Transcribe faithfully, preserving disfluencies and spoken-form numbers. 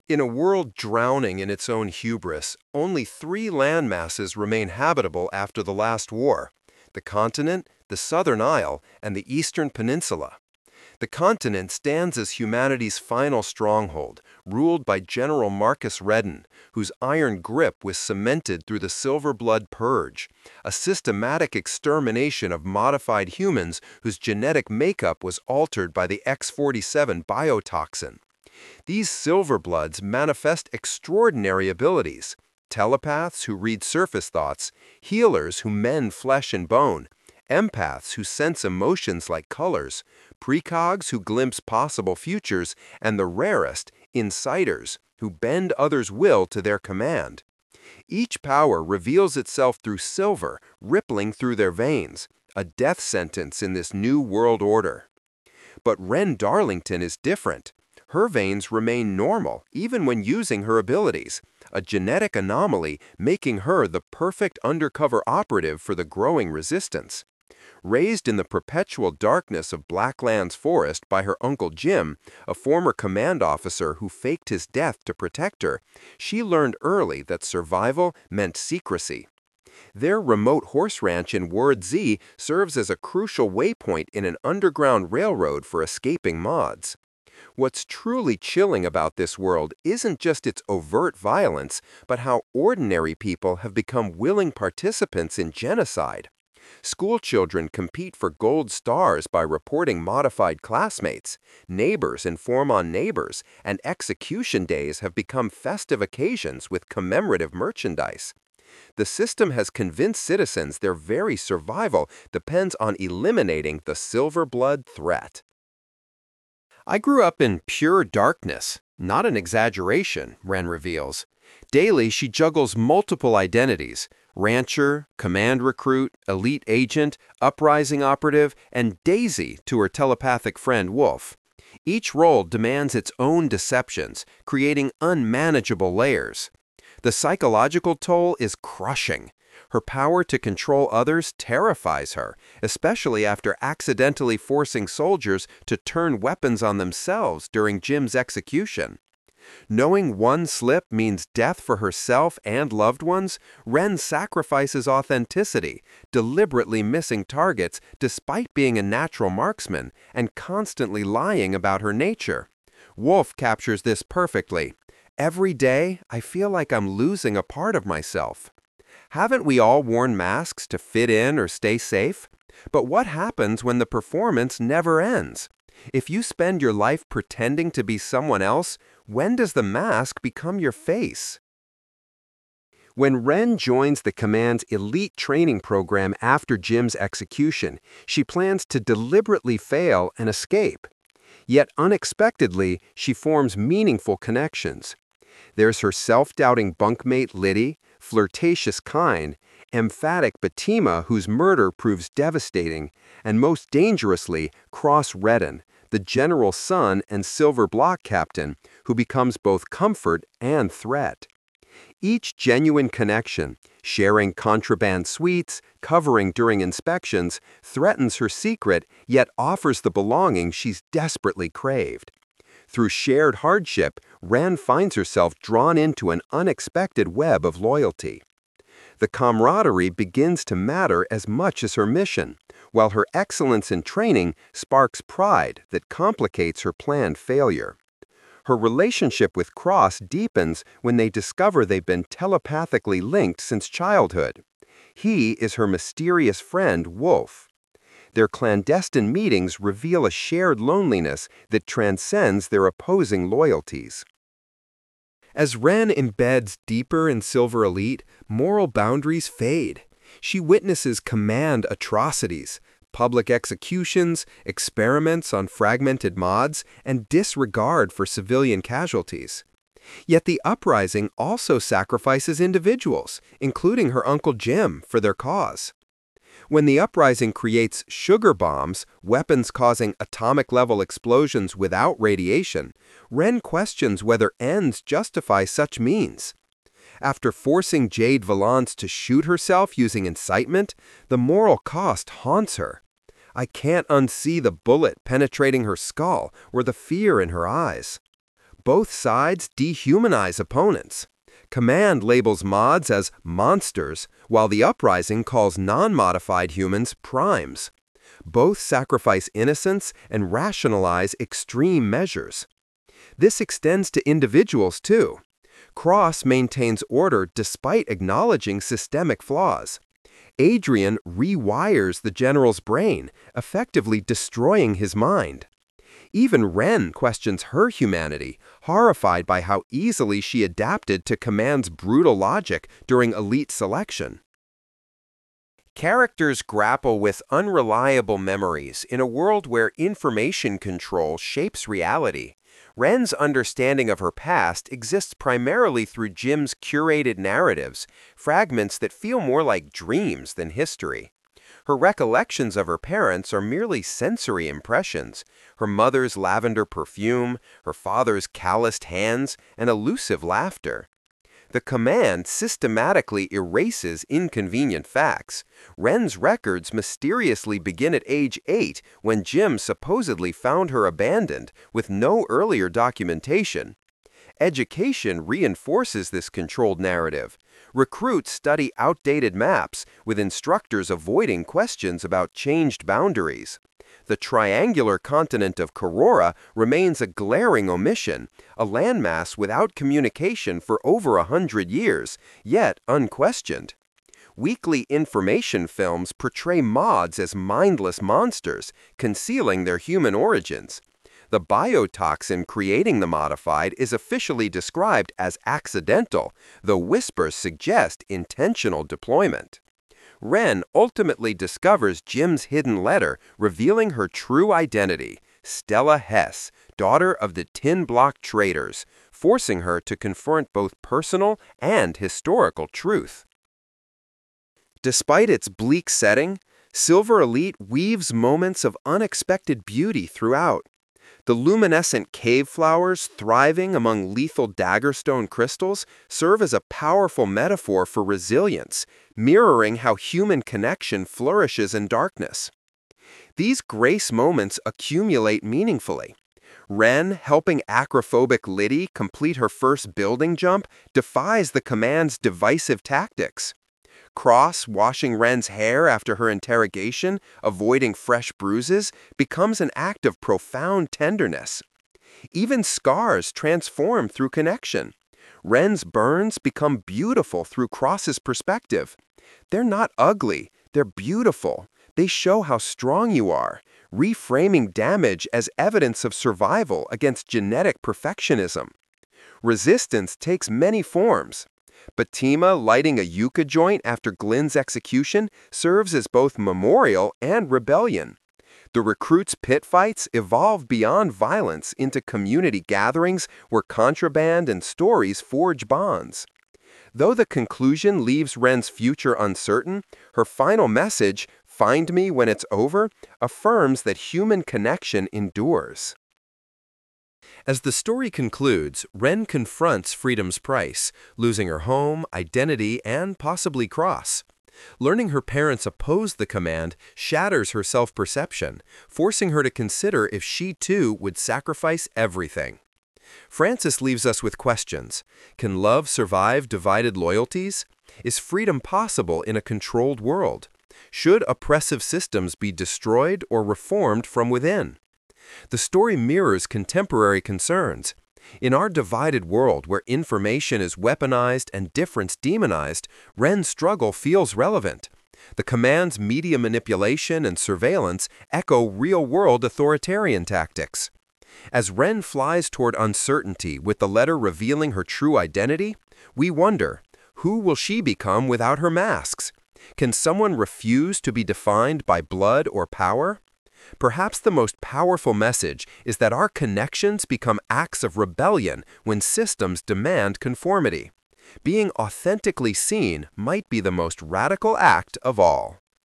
In a world drowning in its own hubris, only three land masses remain habitable after the last war: the continent, the Southern Isle, and the Eastern Peninsula. The continent stands as humanity's final stronghold, ruled by General Marcus Redden, whose iron grip was cemented through the Silver Blood Purge, a systematic extermination of modified humans whose genetic makeup was altered by the X forty-seven biotoxin. These Silverbloods manifest extraordinary abilities: telepaths who read surface thoughts, healers who mend flesh and bone, empaths who sense emotions like colors, precogs who glimpse possible futures, and the rarest, insiders, who bend others' will to their command. Each power reveals itself through silver, rippling through their veins, a death sentence in this new world order. But Wren Darlington is different. Her veins remain normal even when using her abilities, a genetic anomaly making her the perfect undercover operative for the growing resistance. Raised in the perpetual darkness of Blacklands Forest by her Uncle Jim, a former command officer who faked his death to protect her, she learned early that survival meant secrecy. Their remote horse ranch in Ward Z serves as a crucial waypoint in an underground railroad for escaping mods. What's truly chilling about this world isn't just its overt violence, but how ordinary people have become willing participants in genocide. Schoolchildren compete for gold stars by reporting modified classmates, neighbors inform on neighbors, and execution days have become festive occasions with commemorative merchandise. The system has convinced citizens their very survival depends on eliminating the silver blood threat. I grew up in pure darkness, not an exaggeration, Wren reveals. Daily, she juggles multiple identities: rancher, command recruit, elite agent, uprising operative, and Daisy to her telepathic friend Wolf. Each role demands its own deceptions, creating unmanageable layers. The psychological toll is crushing. Her power to control others terrifies her, especially after accidentally forcing soldiers to turn weapons on themselves during Jim's execution. Knowing one slip means death for herself and loved ones, Wren sacrifices authenticity, deliberately missing targets despite being a natural marksman, and constantly lying about her nature. Wolf captures this perfectly. "Every day, I feel like I'm losing a part of myself." Haven't we all worn masks to fit in or stay safe? But what happens when the performance never ends? If you spend your life pretending to be someone else, when does the mask become your face? When Wren joins the command's elite training program after Jim's execution, she plans to deliberately fail and escape. Yet unexpectedly, she forms meaningful connections. There's her self-doubting bunkmate Liddy, flirtatious Kyne, emphatic Batima, whose murder proves devastating, and most dangerously, Cross Redden, the general's son and Silver Block captain, who becomes both comfort and threat. Each genuine connection, sharing contraband sweets, covering during inspections, threatens her secret, yet offers the belonging she's desperately craved. Through shared hardship, Wren finds herself drawn into an unexpected web of loyalty. The camaraderie begins to matter as much as her mission, while her excellence in training sparks pride that complicates her planned failure. Her relationship with Cross deepens when they discover they've been telepathically linked since childhood. He is her mysterious friend, Wolf. Their clandestine meetings reveal a shared loneliness that transcends their opposing loyalties. As Wren embeds deeper in Silver Elite, moral boundaries fade. She witnesses command atrocities, public executions, experiments on fragmented mods, and disregard for civilian casualties. Yet the uprising also sacrifices individuals, including her Uncle Jim, for their cause. When the uprising creates sugar bombs, weapons causing atomic-level explosions without radiation, Wren questions whether ends justify such means. After forcing Jade Valance to shoot herself using incitement, the moral cost haunts her. "I can't unsee the bullet penetrating her skull or the fear in her eyes." Both sides dehumanize opponents. Command labels mods as monsters, while the Uprising calls non-modified humans primes. Both sacrifice innocence and rationalize extreme measures. This extends to individuals, too. Cross maintains order despite acknowledging systemic flaws. Adrian rewires the general's brain, effectively destroying his mind. Even Ren questions her humanity, horrified by how easily she adapted to Command's brutal logic during elite selection. Characters grapple with unreliable memories in a world where information control shapes reality. Ren's understanding of her past exists primarily through Jim's curated narratives, fragments that feel more like dreams than history. Her recollections of her parents are merely sensory impressions: her mother's lavender perfume, her father's calloused hands, and elusive laughter. The Command systematically erases inconvenient facts. Ren's records mysteriously begin at age eight, when Jim supposedly found her abandoned, with no earlier documentation. Education reinforces this controlled narrative. Recruits study outdated maps, with instructors avoiding questions about changed boundaries. The triangular continent of Korora remains a glaring omission, a landmass without communication for over a hundred years, yet unquestioned. Weekly information films portray mods as mindless monsters, concealing their human origins. The biotoxin creating the modified is officially described as accidental, though whispers suggest intentional deployment. Ren ultimately discovers Jim's hidden letter, revealing her true identity: Stella Hess, daughter of the Tin Block traders, forcing her to confront both personal and historical truth. Despite its bleak setting, Silver Elite weaves moments of unexpected beauty throughout. The luminescent cave flowers thriving among lethal daggerstone crystals serve as a powerful metaphor for resilience, mirroring how human connection flourishes in darkness. These grace moments accumulate meaningfully. Ren, helping acrophobic Liddy complete her first building jump, defies the Command's divisive tactics. Cross, washing Ren's hair after her interrogation, avoiding fresh bruises, becomes an act of profound tenderness. Even scars transform through connection. Ren's burns become beautiful through Cross's perspective. They're not ugly, they're beautiful. They show how strong you are, reframing damage as evidence of survival against genetic perfectionism. Resistance takes many forms. Batima lighting a yucca joint after Glenn's execution serves as both memorial and rebellion. The recruits' pit fights evolve beyond violence into community gatherings where contraband and stories forge bonds. Though the conclusion leaves Ren's future uncertain, her final message, "Find me when it's over," affirms that human connection endures. As the story concludes, Ren confronts freedom's price, losing her home, identity, and possibly Cross. Learning her parents oppose the Command shatters her self-perception, forcing her to consider if she too would sacrifice everything. Francis leaves us with questions. Can love survive divided loyalties? Is freedom possible in a controlled world? Should oppressive systems be destroyed or reformed from within? The story mirrors contemporary concerns. In our divided world where information is weaponized and difference demonized, Ren's struggle feels relevant. The Command's media manipulation and surveillance echo real-world authoritarian tactics. As Ren flies toward uncertainty with the letter revealing her true identity, we wonder, who will she become without her masks? Can someone refuse to be defined by blood or power? Perhaps the most powerful message is that our connections become acts of rebellion when systems demand conformity. Being authentically seen might be the most radical act of all.